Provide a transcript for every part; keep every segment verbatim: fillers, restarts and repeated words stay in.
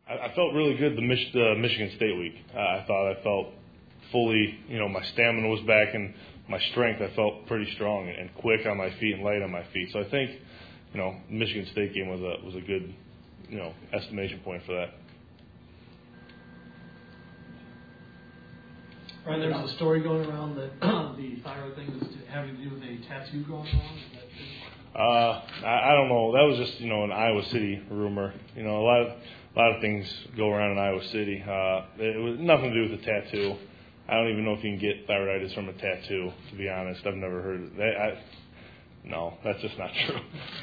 I, I felt really good the Mich- uh, Michigan State week. Uh, I thought I felt fully, you know, my stamina was back and my strength. I felt pretty strong and, and quick on my feet and light on my feet. So I think, you know, Michigan State game was a was a good, you know, estimation point for that. Right, there's a story going around that the thyroid thing is having to do with a tattoo going on. Is that true? Uh, I, I don't know. That was just, you know, an Iowa City rumor. You know, a lot of a lot of things go around in Iowa City. Uh, it was nothing to do with the tattoo. I don't even know if you can get thyroiditis from a tattoo. To be honest, I've never heard of that. I, no, that's just not true.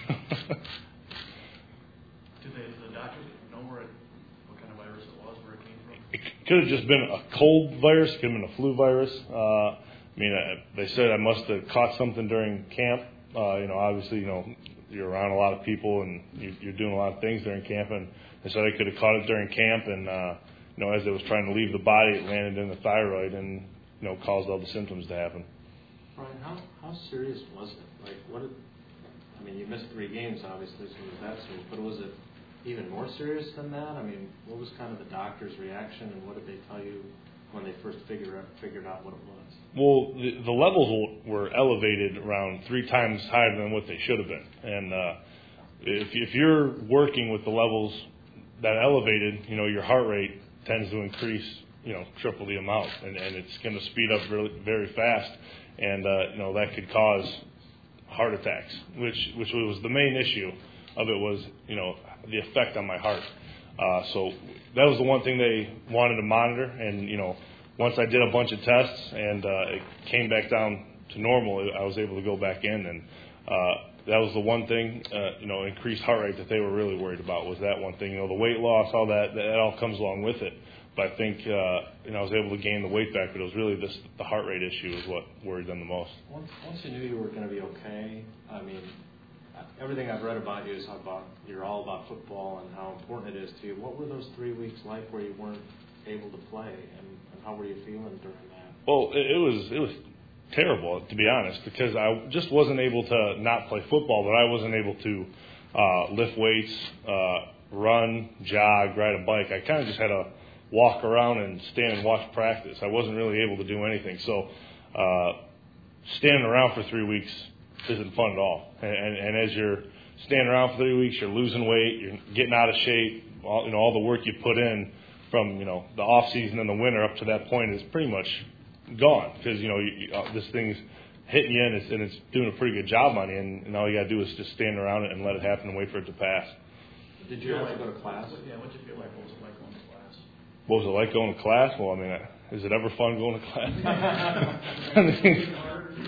Did they, the doctor know where it, what kind of virus it was, where it came from? It could have just been a cold virus. It could have been a flu virus. Uh, I mean, I, they said I must have caught something during camp. Uh, you know, obviously, you know, you're around a lot of people and you, you're doing a lot of things during camp. And they said I could have caught it during camp. And, uh, you know, as it was trying to leave the body, it landed in the thyroid and, you know, caused all the symptoms to happen. Brian, how, how serious was it? Like, what did, I mean, you missed three games, obviously, so it was that serious. But was it even more serious than that? I mean, what was kind of the doctor's reaction, and what did they tell you when they first figured out, figured out what it was? Well, the, the levels were elevated around three times higher than what they should have been. And uh, if, if you're working with the levels that elevated, you know, your heart rate tends to increase, you know, triple the amount, and, and it's going to speed up really, very fast, and uh, you know, that could cause heart attacks, which which was the main issue of it was, you know, the effect on my heart. Uh, so that was the one thing they wanted to monitor, and you know, once I did a bunch of tests and uh, it came back down to normal, I was able to go back in, and uh, that was the one thing, uh, you know, increased heart rate that they were really worried about was that one thing. You know, the weight loss, all that, that all comes along with it. But I think, uh, you know, I was able to gain the weight back, but it was really this, the heart rate issue is what worried them the most. Once, once you knew you were going to be okay, I mean, everything I've read about you is how about you're all about football and how important it is to you. What were those three weeks like where you weren't able to play, and, and how were you feeling during that? Well, it, it was it was terrible, to be honest, because I just wasn't able to not play football, but I wasn't able to uh, lift weights, uh, run, jog, ride a bike. I kind of just had to walk around and stand and watch practice. I wasn't really able to do anything. So uh, standing around for three weeks isn't fun at all. And, and, and as you're standing around for three weeks, you're losing weight, you're getting out of shape. All, you know, all the work you put in from, you know, the off season and the winter up to that point is pretty much gone because, you know, you, you, uh, this thing's hitting you and it's, and it's doing a pretty good job on you, and, and all you got to do is just stand around it and let it happen and wait for it to pass. Did you have to go to class? Yeah, what did you feel like? What was it like going to class? What was it like going to class? Well, I mean, is it ever fun going to class? I mean,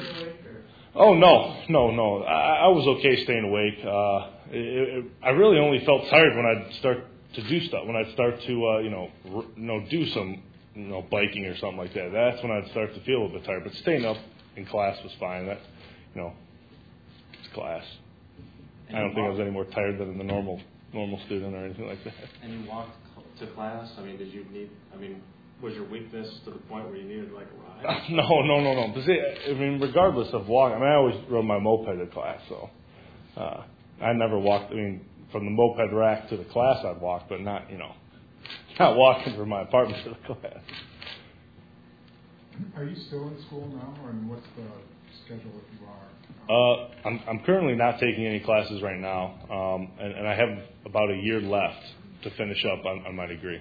oh, no, no, no. I, I was okay staying awake. Uh, it, it, I really only felt tired when I'd start to do stuff, when I'd start to, uh, you know, r- you know, do some, you know, biking or something like that. That's when I'd start to feel a little bit tired. But staying up in class was fine. That, you know, it's class. And I don't think I was any more tired than the normal normal student or anything like that. And you walked to class? I mean, did you need, I mean, was your weakness to the point where you needed like a ride? No, no, no, no. But see, I mean, regardless of walking, I mean, I always rode my moped to class, so uh, I never walked. I mean, from the moped rack to the class, I'd walk, but not, you know, not walking from my apartment to the class. Are you still in school now, or what's the schedule if you are? Uh, I'm, I'm currently not taking any classes right now, um, and, and I have about a year left to finish up on, on my degree.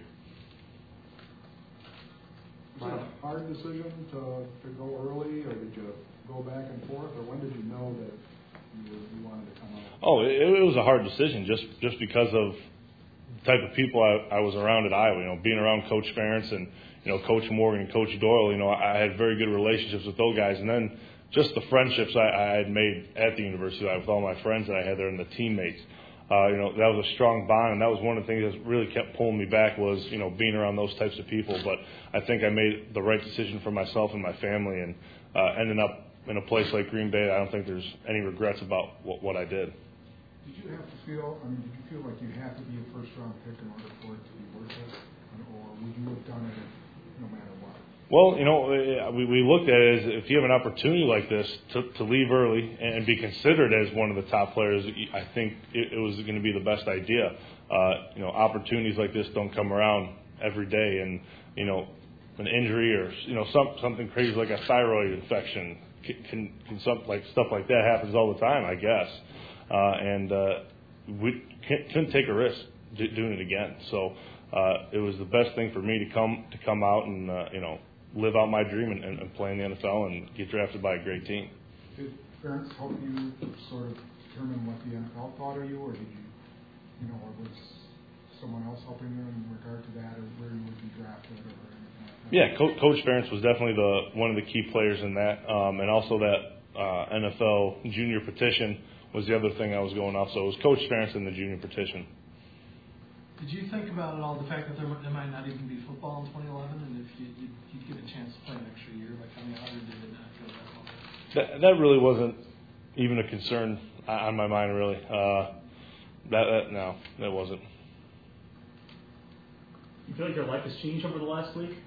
Was it a hard decision to, to go early, or did you go back and forth, or when did you know that you, you wanted to come out? Oh, it, it was a hard decision just, just because of the type of people I, I was around at Iowa. You know, being around Coach Ferentz and, you know, Coach Morgan and Coach Doyle, you know, I had very good relationships with those guys. And then just the friendships I, I had made at the University of Iowa with all my friends that I had there and the teammates. Uh, you know, that was a strong bond, and that was one of the things that really kept pulling me back was, you know, being around those types of people. But I think I made the right decision for myself and my family, and uh, ending up in a place like Green Bay, I don't think there's any regrets about what, what I did. Did you have to feel, I mean, did you feel like you had to be a first-round pick in order for it to be worth it? Or would you have done it no matter what? Well, you know, we, we looked at it as if you have an opportunity like this to, to leave early and be considered as one of the top players, I think it, it was going to be the best idea. Uh, you know, opportunities like this don't come around every day, and you know, an injury or you know some, something crazy like a thyroid infection can, can, can some, like stuff like that happens all the time, I guess. Uh, and uh, we couldn't take a risk doing it again, so uh, it was the best thing for me to come to come out and uh, you know. live out my dream and, and play in the N F L and get drafted by a great team. Did parents help you sort of determine what the N F L thought of you, or did you, you know, or was someone else helping you in regard to that, or where you would be drafted, or anything like that? Yeah, Co- Coach Ferentz was definitely the one of the key players in that, um, and also that uh, N F L junior petition was the other thing I was going off. So it was Coach Ferentz and the junior petition. Did you think about it all, the fact that there, there might not even be football in twenty eleven, and if you, you'd, you'd get a chance to play an extra year by coming out, or did it not feel that long? That, that really wasn't even a concern on my mind, really. Uh, that, that no, that wasn't. You feel like your life has changed over the last week?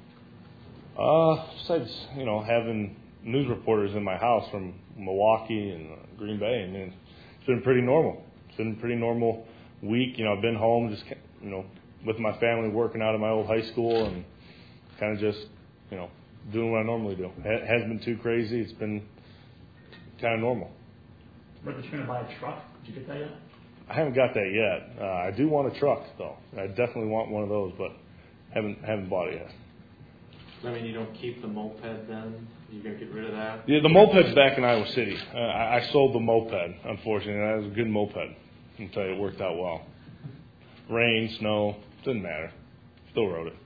Uh, besides, you know, having news reporters in my house from Milwaukee and Green Bay, I mean, it's been pretty normal. It's been a pretty normal week. You know, I've been home just, you know, with my family, working out at my old high school and kind of just, you know, doing what I normally do. It hasn't been too crazy. It's been kind of normal. But you're going to buy a truck. Did you get that yet? I haven't got that yet. Uh, I do want a truck, though. I definitely want one of those, but haven't haven't bought it yet. I mean, you don't keep the moped then? You're going to get rid of that? Yeah, the moped's back in Iowa City. Uh, I, I sold the moped, unfortunately. That was a good moped. I can tell you it worked out well. Rain, snow, didn't matter. Still rode it.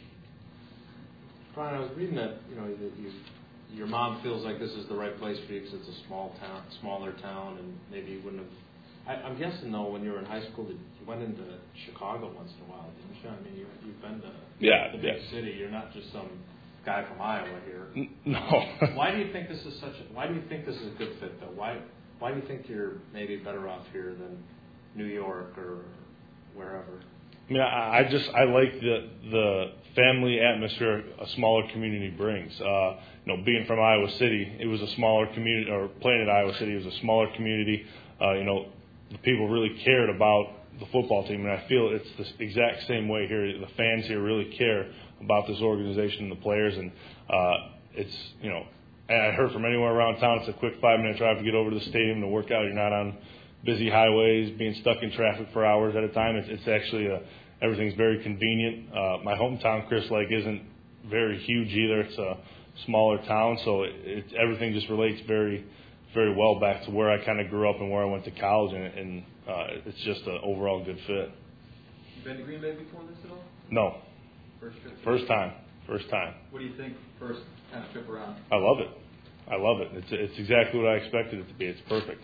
Brian, I was reading that, you know, that you, your mom feels like this is the right place for you because it's a small town, smaller town, and maybe you wouldn't have. I, I'm guessing though, when you were in high school, that you went into Chicago once in a while, didn't you? I mean, you, you've been to yeah, the big yeah. city. You're not just some guy from Iowa here. N- no. Why do you think this is such? A, why do you think this is a good fit though? Why Why do you think you're maybe better off here than New York or wherever? I mean, I, I just I like the the family atmosphere a smaller community brings. Uh, you know, being from Iowa City, it was a smaller community, or playing at Iowa City, it was a smaller community. Uh, you know, the people really cared about the football team, and I feel it's the exact same way here. The fans here really care about this organization and the players, and uh, it's you know, and I heard from anywhere around town, it's a quick five minute drive to get over to the stadium to work out. You're not on busy highways, being stuck in traffic for hours at a time. It's, it's actually a, everything's very convenient. Uh, my hometown, Crystal Lake, isn't very huge either. It's a smaller town, so it, it, everything just relates very, very well back to where I kind of grew up and where I went to college, and, and uh, it's just an overall good fit. You been to Green Bay before this at all? No. First trip? First time. First time. What do you think first kind of trip around? I love it. I love it. It's it's exactly what I expected it to be. It's perfect.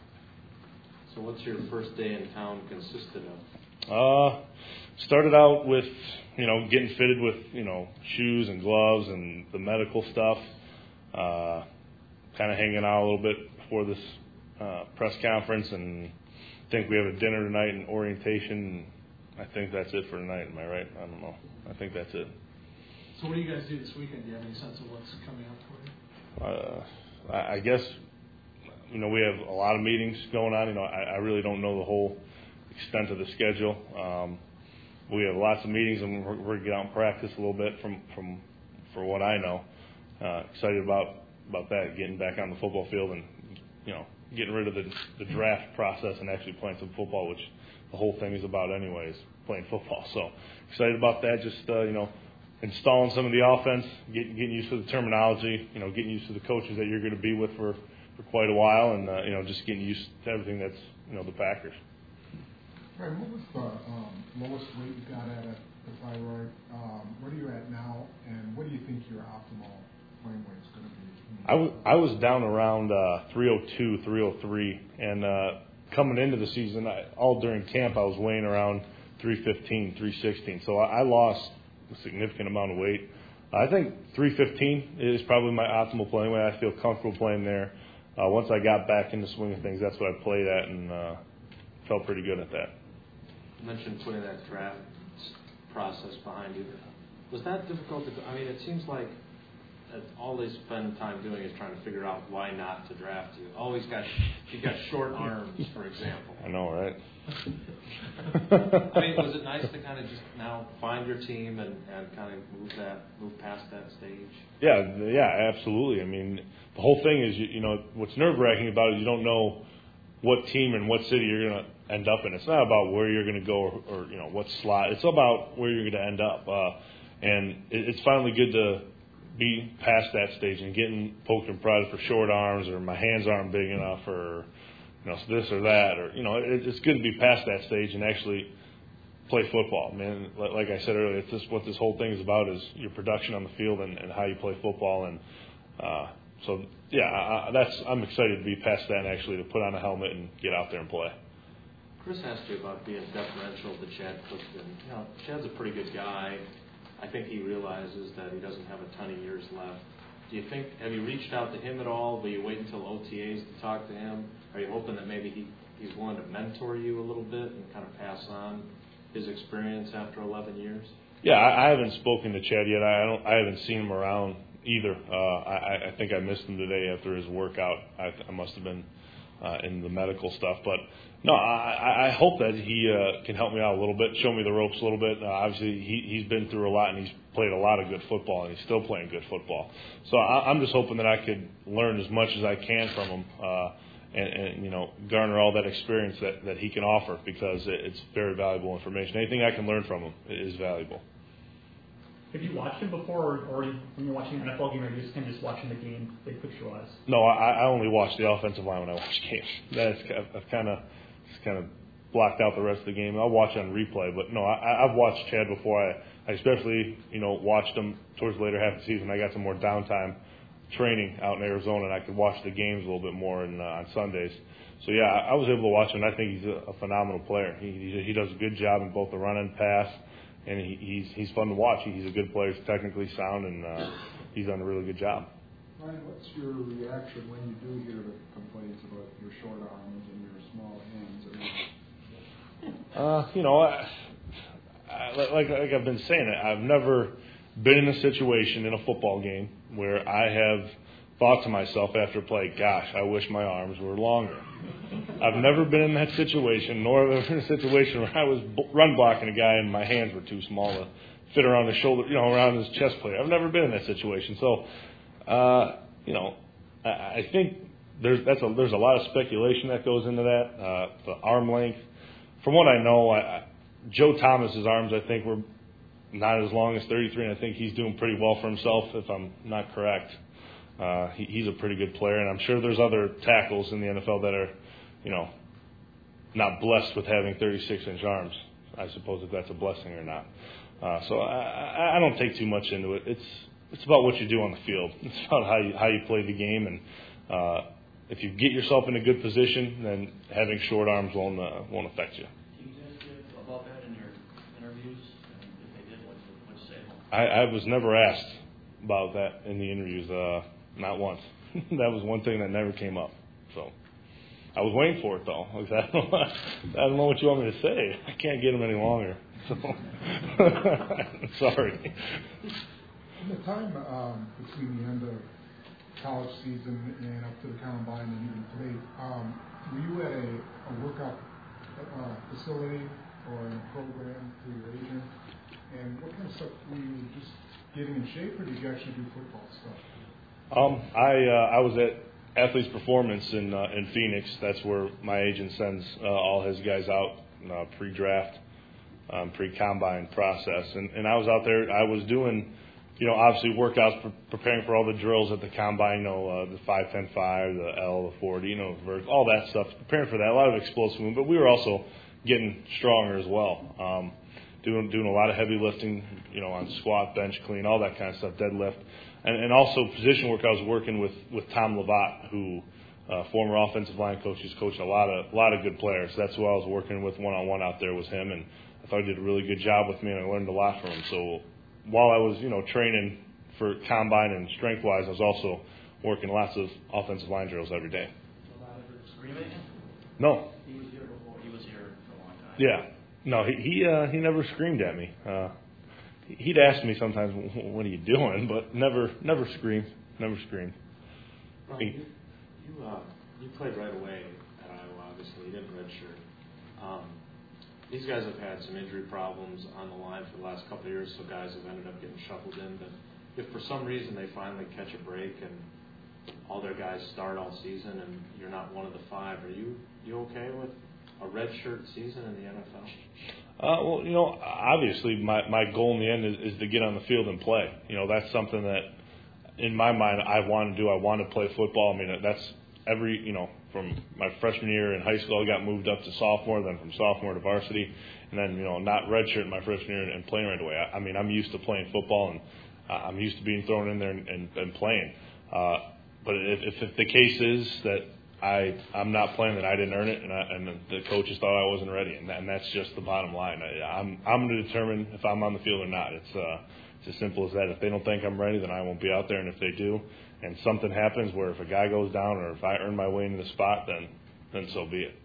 So what's your first day in town consisted of? Uh, started out with, you know, getting fitted with, you know, shoes and gloves and the medical stuff. Uh, kind of hanging out a little bit before this uh, press conference, and I think we have a dinner tonight and orientation. I think that's it for tonight. Am I right? I don't know. I think that's it. So what do you guys do this weekend? Do you have any sense of what's coming up for you? Uh, I, I guess, you know, we have a lot of meetings going on. You know, I, I really don't know the whole extent of the schedule. Um, we have lots of meetings, and we're, we're going to get out and practice a little bit from, from for what I know. Uh, excited about, about that, getting back on the football field and, you know, getting rid of the, the draft process and actually playing some football, which the whole thing is about anyways, playing football. So excited about that, just, uh, you know, installing some of the offense, getting, getting used to the terminology, you know, getting used to the coaches that you're going to be with for, for quite a while, and, uh, you know, just getting used to everything that's, you know, the Packers. All right, what was the um, lowest weight you got at at the thyroid? Um, what are you at now, and what do you think your optimal playing weight is going to be? I was, I was down around uh, three oh two, three oh three, and uh, coming into the season, I, all during camp, I was weighing around three fifteen, three sixteen, so I, I lost a significant amount of weight. I think three fifteen is probably my optimal playing weight. I feel comfortable playing there. Uh, once I got back into swing of things, that's what I played at, and uh, felt pretty good at that. You mentioned putting that draft process behind you. Was that difficult to? I mean, it seems like that's all they spend time doing is trying to figure out why not to draft you. Oh, he's got he's got short arms, for example. I know, right? I mean, was it nice to kind of just now find your team and, and kind of move that move past that stage? Yeah, yeah, absolutely. I mean, the whole thing is, you, you know, what's nerve-wracking about it is you don't know what team and what city you're going to end up in. It's not about where you're going to go or, or, you know, what slot. It's about where you're going to end up. Uh, and it, it's finally good to be past that stage and getting poked and prodded for short arms or my hands aren't big enough or, you know, this or that. Or, you know, it, it's good to be past that stage and actually play football. Man, like I said earlier, it's just what this whole thing is about is your production on the field and, and how you play football. And uh, so, yeah, I, that's I'm excited to be past that and actually to put on a helmet and get out there and play. Chris asked you about being deferential to Chad Clifton. You know, Chad's a pretty good guy. I think he realizes that he doesn't have a ton of years left. Do you think, have you reached out to him at all? Will you wait until O T As to talk to him? Are you hoping that maybe he, he's willing to mentor you a little bit and kind of pass on his experience after eleven years? Yeah, I, I haven't spoken to Chad yet. I don't. I haven't seen him around either. Uh, I, I think I missed him today after his workout. I, I must have been uh, in the medical stuff. But no, I, I hope that he uh, can help me out a little bit, show me the ropes a little bit. Uh, obviously, he, he's been through a lot and he's played a lot of good football, and he's still playing good football. So I, I'm just hoping that I could learn as much as I can from him. Uh, And, and, you know, garner all that experience that, that he can offer because it, it's very valuable information. Anything I can learn from him is valuable. Have you watched him before, or, or when you're watching an N F L game, or are you just kind of just watching the game, big picture-wise? No, I, I only watch the offensive line when I watch games. That's I've kind of just kind of blocked out the rest of the game. I'll watch on replay, but no, I, I've watched Chad before. I, I especially, you know, watched him towards the later half of the season. I got some more downtime training out in Arizona, and I could watch the games a little bit more in, uh, on Sundays. So yeah, I, I was able to watch him, and I think he's a, a phenomenal player. He, he he does a good job in both the run and pass, and he, he's he's fun to watch. He's a good player. He's technically sound, and uh, he's done a really good job. Ryan, what's your reaction when you do hear the complaints about your short arms and your small hands? I mean, uh, you know, I, I, like like I've been saying, I've never been in a situation in a football game where I have thought to myself after play, gosh, I wish my arms were longer. I've never been in that situation, nor have I been in a situation where I was run blocking a guy and my hands were too small to fit around his shoulder, you know, around his chest plate. I've never been in that situation. So, uh, you know, I, I think there's that's a, there's a lot of speculation that goes into that. Uh, the arm length. From what I know, I, I, Joe Thomas's arms, I think, were not as long as thirty-three, and I think he's doing pretty well for himself, if I'm not correct. Uh, he, he's a pretty good player, and I'm sure there's other tackles in the N F L that are, you know, not blessed with having thirty-six inch arms. I suppose if that's a blessing or not. Uh, so I, I don't take too much into it. It's it's about what you do on the field. It's about how you how you play the game, and uh, if you get yourself in a good position, then having short arms won't uh, won't affect you. I, I was never asked about that in the interviews, uh, not once. That was one thing that never came up. So I was waiting for it, though. I, was, I, don't know, I don't know what you want me to say. I can't get them any longer. So sorry. in the time um, between the end of college season and up to the combine and even today, um, were you at a, a workout uh, facility or in a program through your agent? And what kind of stuff were you just getting in shape, or did you actually do football stuff? Um, I uh, I was at Athletes Performance in uh, in Phoenix. That's where my agent sends uh, all his guys out uh, pre-draft, um, pre-combine process. And, and I was out there. I was doing, you know, obviously workouts, pre- preparing for all the drills at the combine. You know, uh, the five ten five, the L, the forty, you know, vert, all that stuff. Preparing for that. A lot of explosive movement, but we were also getting stronger as well. Um, Doing doing a lot of heavy lifting, you know, on squat, bench, clean, all that kind of stuff, deadlift, and, and also position work. I was working with, with Tom Lovat, who uh, former offensive line coach, who's coached a lot of a lot of good players. That's who I was working with one on one out there was him, and I thought he did a really good job with me, and I learned a lot from him. So while I was, you know, training for combine and strength wise, I was also working lots of offensive line drills every day. A lot of it screaming? No. He was here before. He was here for a long time. Yeah. No, he he, uh, he never screamed at me. Uh, he'd ask me sometimes, "What are you doing?" But never, never scream, never scream. Brian, you you, uh, you played right away at Iowa. Obviously, you didn't redshirt. Um, these guys have had some injury problems on the line for the last couple of years, so guys have ended up getting shuffled in. But if for some reason they finally catch a break and all their guys start all season and you're not one of the five, are you you okay with a redshirt season in the N F L? Uh, well, you know, obviously my, my goal in the end is, is to get on the field and play. You know, that's something that, in my mind, I want to do. I want to play football. I mean, that's every, you know, from my freshman year in high school, I got moved up to sophomore, then from sophomore to varsity, and then, you know, not redshirt my freshman year and playing right away. I, I mean, I'm used to playing football, and uh, I'm used to being thrown in there and, and, and playing. Uh, but if, if the case is that I, I'm not playing, that I didn't earn it, and, I, and the coaches thought I wasn't ready, and, that, and that's just the bottom line. I, I'm, I'm going to determine if I'm on the field or not. It's, uh, it's as simple as that. If they don't think I'm ready, then I won't be out there, and if they do, and something happens where if a guy goes down or if I earn my way into the spot, then, then so be it.